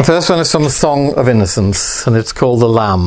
The first one is from the Song of Innocence, and it's called The Lamb.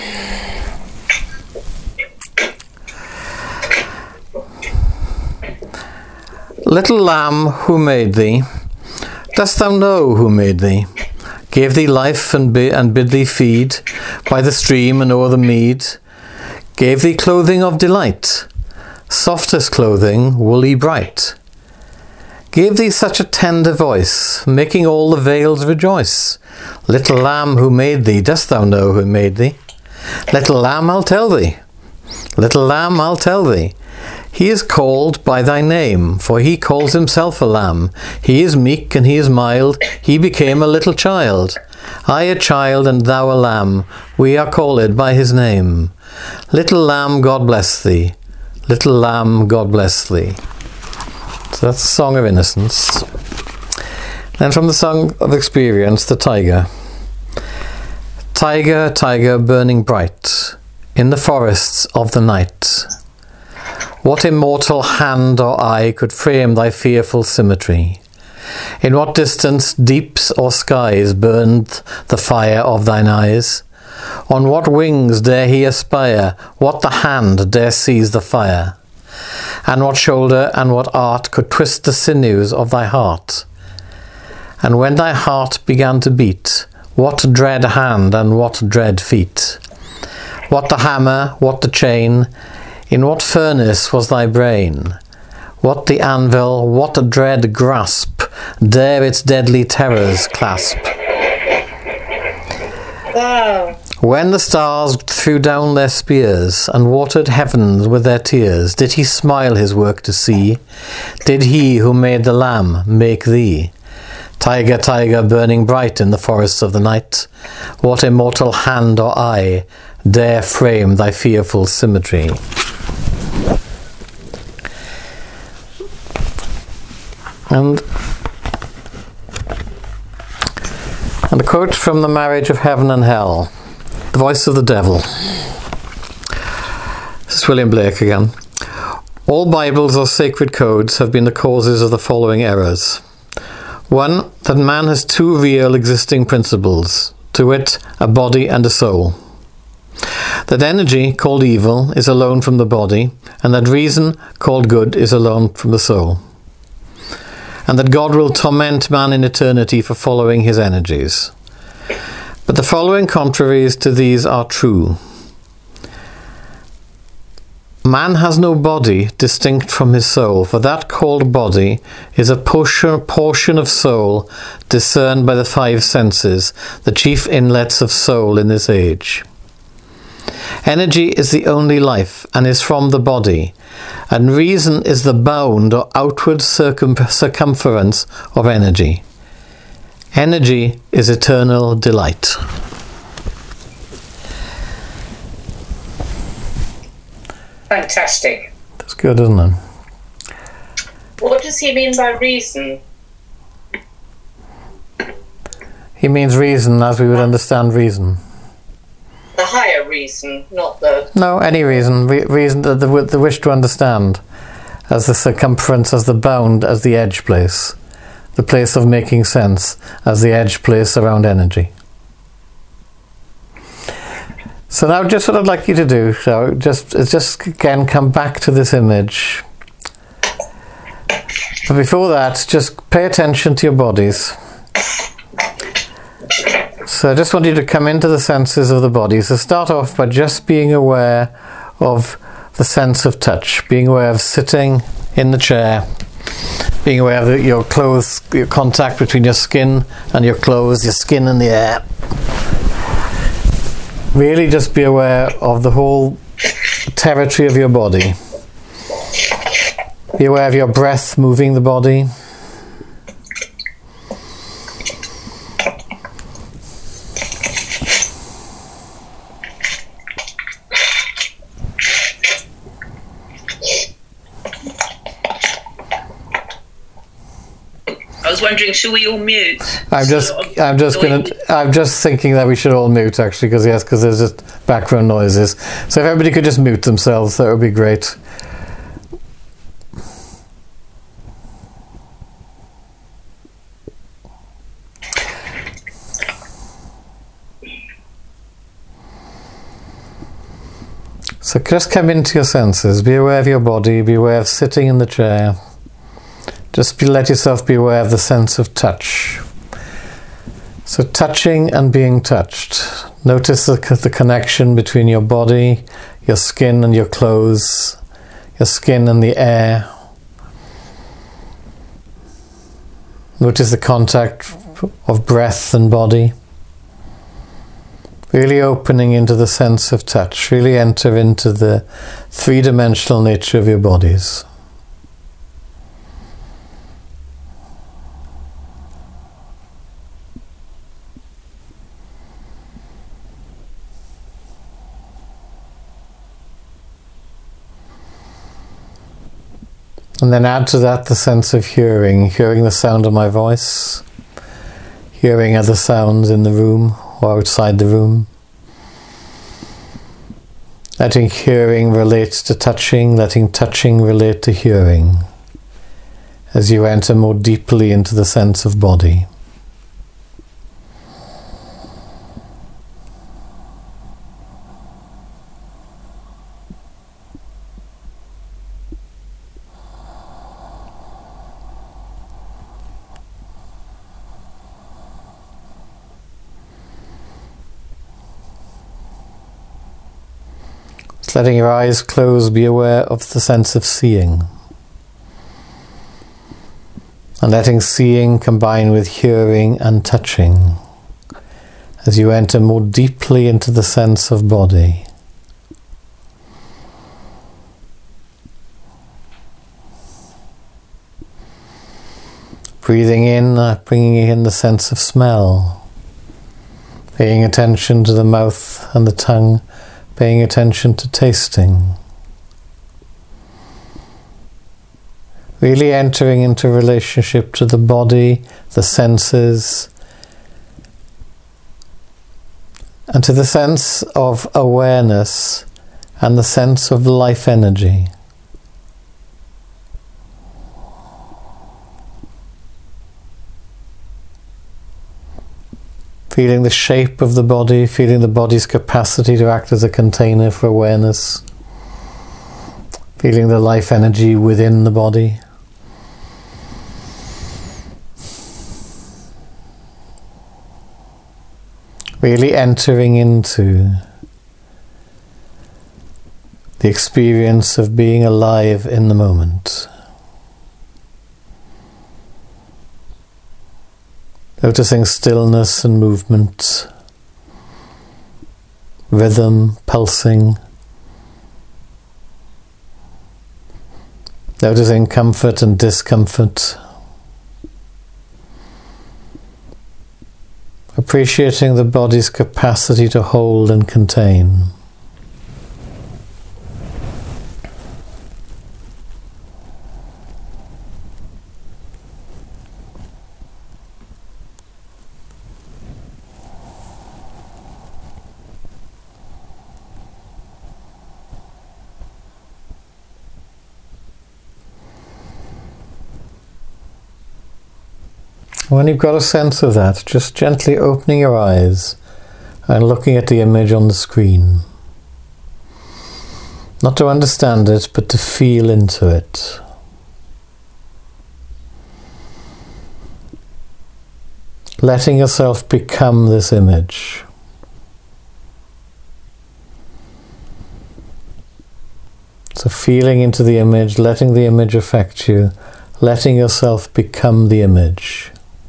Little lamb, who made thee? Dost thou know who made thee? Gave thee life and bid thee feed by the stream and o'er the mead. Gave thee clothing of delight, softest clothing, woolly bright. Gave thee such a tender voice, making all the vales rejoice. Little lamb, who made thee? Dost thou know who made thee? Little lamb, I'll tell thee. Little lamb, I'll tell thee. He is called by thy name, for he calls himself a lamb. He is meek and he is mild, he became a little child. I a child and thou a lamb, we are called by his name. Little lamb, God bless thee. Little lamb, God bless thee. So that's the Song of Innocence. Then from the Song of Experience, the Tiger. Tiger, tiger, burning bright in the forests of the night. What immortal hand or eye could frame thy fearful symmetry? In what distance, deeps or skies, burned the fire of thine eyes? On what wings dare he aspire? What the hand dare seize the fire? And what shoulder and what art could twist the sinews of thy heart? And when thy heart began to beat, what dread hand and what dread feet? What the hammer, what the chain? In what furnace was thy brain? What the anvil, what a dread grasp dare its deadly terrors clasp? Wow. When the stars threw down their spears and watered heavens with their tears, did he smile his work to see? Did he who made the lamb make thee? Tiger, tiger, burning bright in the forests of the night, what immortal hand or eye dare frame thy fearful symmetry? And a quote from The Marriage of Heaven and Hell, The Voice of the Devil. This is William Blake again. All Bibles or sacred codes have been the causes of the following errors. 1. That man has two real existing principles, to wit, a body and a soul. That energy, called evil, is alone from the body, and that reason, called good, is alone from the soul. And that God will torment man in eternity for following his energies. But the following contraries to these are true. Man has no body distinct from his soul, for that called body is a portion of soul discerned by the five senses, the chief inlets of soul in this age. Energy is the only life and is from the body, and reason is the bound or outward circumference of energy. Energy is eternal delight. Fantastic. That's good, isn't it? What does he mean by reason? He means reason as we would understand reason. The higher reason, not the... No, any reason. Reason, the wish to understand, as the circumference, as the bound, as the edge place. The place of making sense, as the edge place around energy. So now just what I'd like you to do, so just again come back to this image. But before that, just pay attention to your bodies. So I just want you to come into the senses of the body. So start off by just being aware of the sense of touch, being aware of sitting in the chair, being aware of your clothes, your contact between your skin and your clothes, your skin and the air. Really just be aware of the whole territory of your body. Be aware of your breath moving the body. I was wondering, should we all mute? I'm just thinking that we should all mute, actually, because there's just background noises. So if everybody could just mute themselves, that would be great. So just come into your senses. Be aware of your body. Be aware of sitting in the chair. Just let yourself be aware of the sense of touch. So touching and being touched. Notice the connection between your body, your skin and your clothes, your skin and the air. Notice the contact of breath and body. Really opening into the sense of touch. Really enter into the three-dimensional nature of your bodies. And then add to that the sense of hearing the sound of my voice, hearing other sounds in the room or outside the room. Letting hearing relate to touching, letting touching relate to hearing, as you enter more deeply into the sense of body. Letting your eyes close, be aware of the sense of seeing. And letting seeing combine with hearing and touching as you enter more deeply into the sense of body. Breathing in, bringing in the sense of smell. Paying attention to the mouth and the tongue. Paying attention to tasting. Really entering into relationship to the body, the senses, and to the sense of awareness and the sense of life energy. Feeling the shape of the body, feeling the body's capacity to act as a container for awareness. Feeling the life energy within the body. Really entering into the experience of being alive in the moment. Noticing stillness and movement, rhythm, pulsing. Noticing comfort and discomfort. Appreciating the body's capacity to hold and contain. When you've got a sense of that, just gently opening your eyes and looking at the image on the screen. Not to understand it, but to feel into it. Letting yourself become this image. So feeling into the image, letting the image affect you, letting yourself become the image.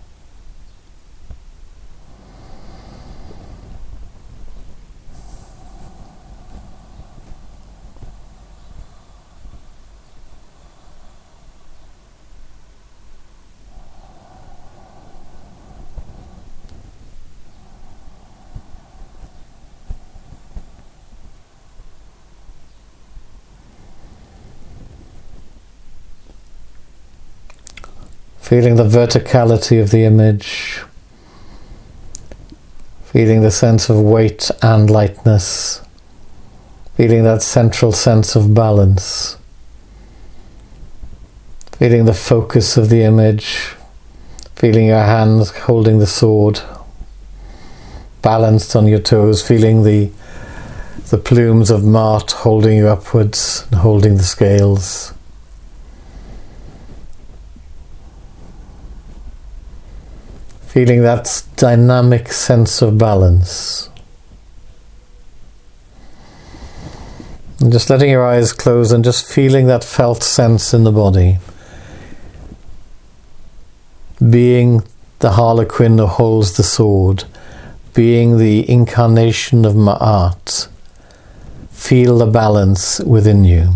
Feeling the verticality of the image, feeling the sense of weight and lightness, feeling that central sense of balance, feeling the focus of the image, feeling your hands holding the sword, balanced on your toes, feeling the the plumes of Mart holding you upwards and holding the scales. Feeling that dynamic sense of balance. And just letting your eyes close and just feeling that felt sense in the body. Being the Harlequin who holds the sword. Being the incarnation of Ma'at. Feel the balance within you.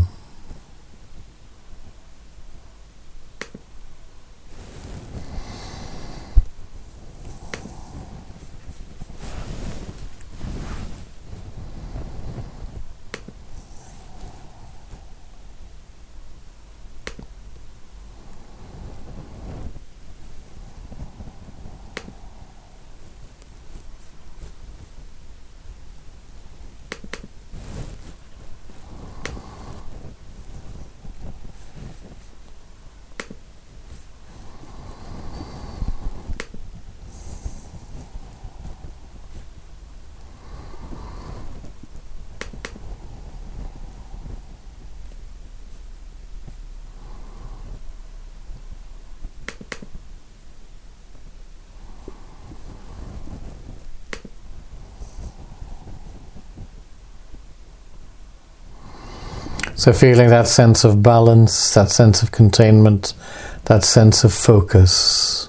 So feeling that sense of balance, that sense of containment, that sense of focus.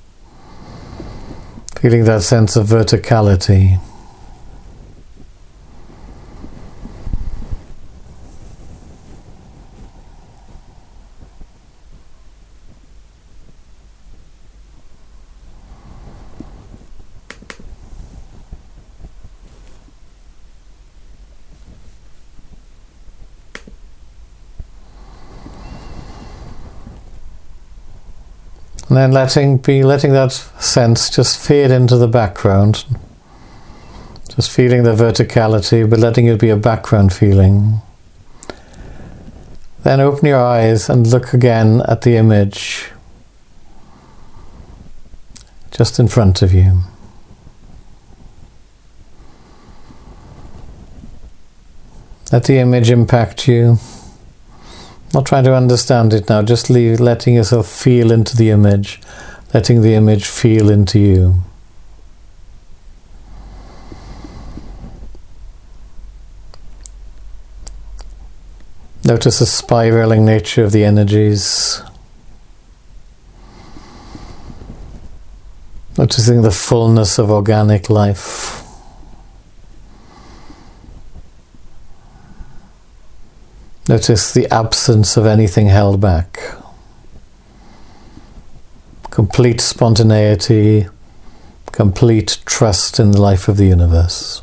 Feeling that sense of verticality. And then letting that sense just fade into the background. Just feeling the verticality, but letting it be a background feeling. Then open your eyes and look again at the image just in front of you. Let the image impact you. Not trying to understand it now, just letting yourself feel into the image, letting the image feel into you. Notice the spiraling nature of the energies. Noticing the fullness of organic life. Notice the absence of anything held back. Complete spontaneity, complete trust in the life of the universe.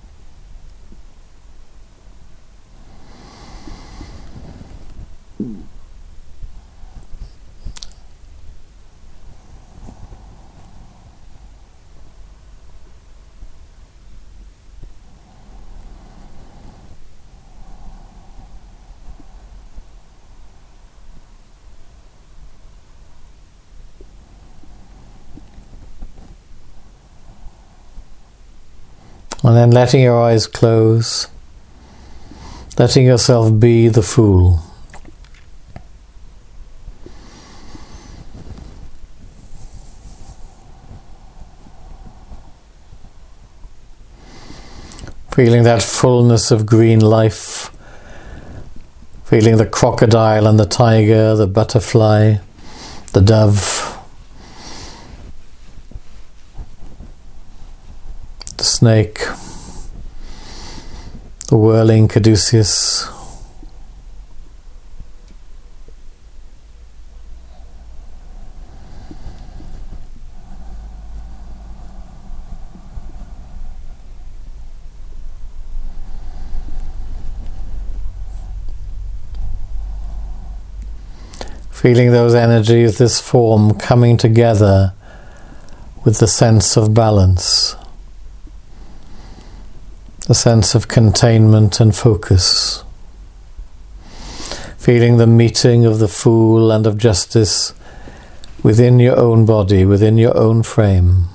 And then letting your eyes close, letting yourself be the fool. Feeling that fullness of green life, feeling the crocodile and the tiger, the butterfly, the dove, the snake, the whirling caduceus. Feeling those energies, this form coming together with the sense of balance. The sense of containment and focus. Feeling the meeting of the fool and of justice within your own body, within your own frame.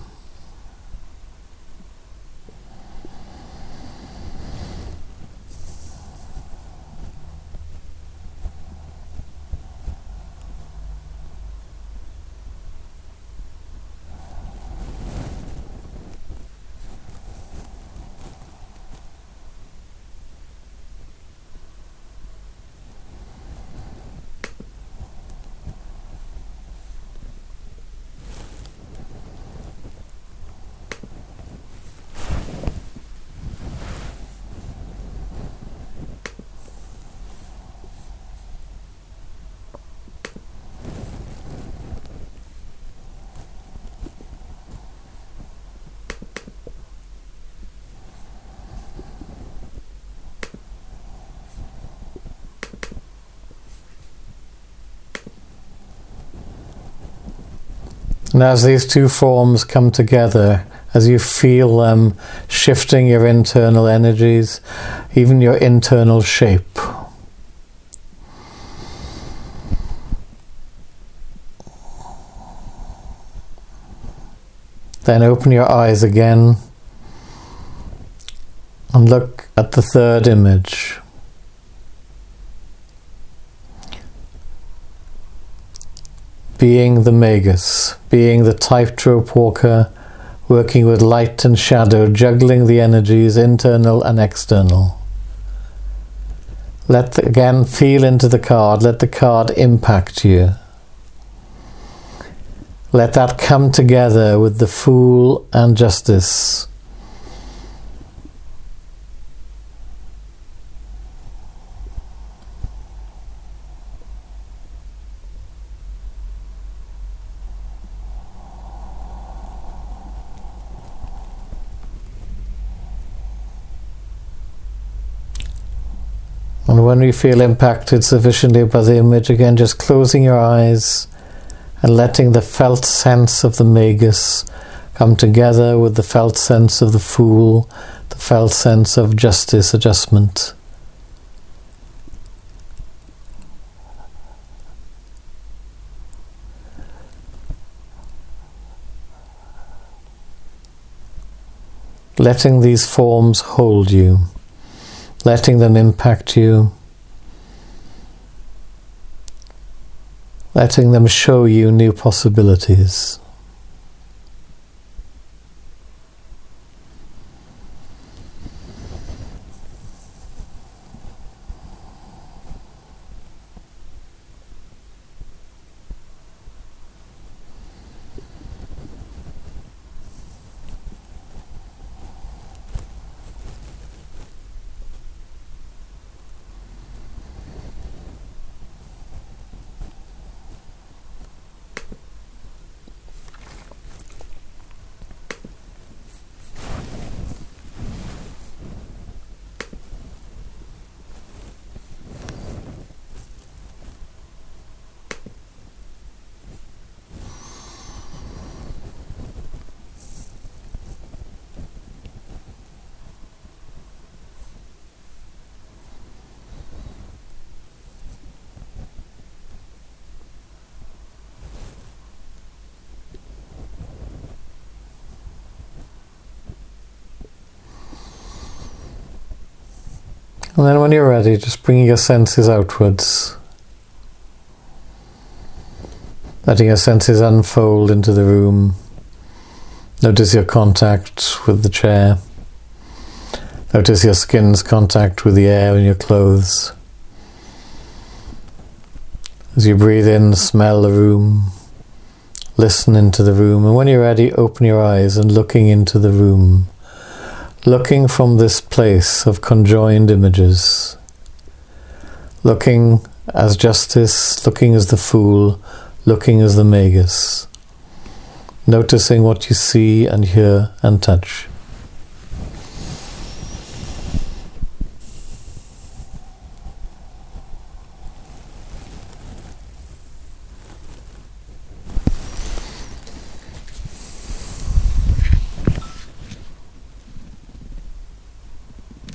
And as these two forms come together, as you feel them shifting your internal energies, even your internal shape, then open your eyes again and look at the third image. Being the Magus, being the tightrope walker, working with light and shadow, juggling the energies, internal and external. Again, feel into the card, let the card impact you. Let that come together with the Fool and Justice. And when you feel impacted sufficiently by the image, again just closing your eyes and letting the felt sense of the Magus come together with the felt sense of the Fool, the felt sense of justice, adjustment. Letting these forms hold you, letting them impact you, letting them show you new possibilities. And then when you're ready, just bringing your senses outwards, letting your senses unfold into the room. Notice your contact with the chair. Notice your skin's contact with the air in your clothes. As you breathe in, smell the room, listen into the room, and when you're ready, open your eyes and looking into the room. Looking from this place of conjoined images, looking as Justice, looking as the Fool, looking as the Magus, noticing what you see and hear and touch.